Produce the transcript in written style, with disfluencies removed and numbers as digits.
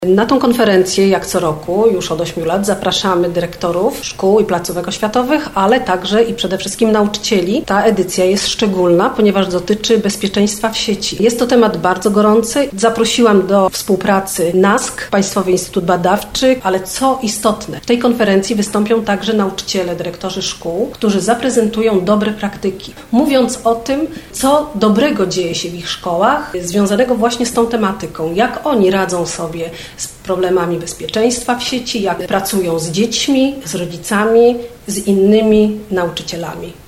Na tą konferencję, jak co roku, już od 8 lat, zapraszamy dyrektorów szkół i placówek oświatowych, ale także i przede wszystkim nauczycieli. Ta edycja jest szczególna, ponieważ dotyczy bezpieczeństwa w sieci. Jest to temat bardzo gorący. Zaprosiłam do współpracy NASK, Państwowy Instytut Badawczy, ale co istotne, w tej konferencji wystąpią także nauczyciele, dyrektorzy szkół, którzy zaprezentują dobre praktyki, mówiąc o tym, co dobrego dzieje się w ich szkołach, związanego właśnie z tą tematyką, jak oni radzą sobie z problemami bezpieczeństwa w sieci, jak pracują z dziećmi, z rodzicami, z innymi nauczycielami.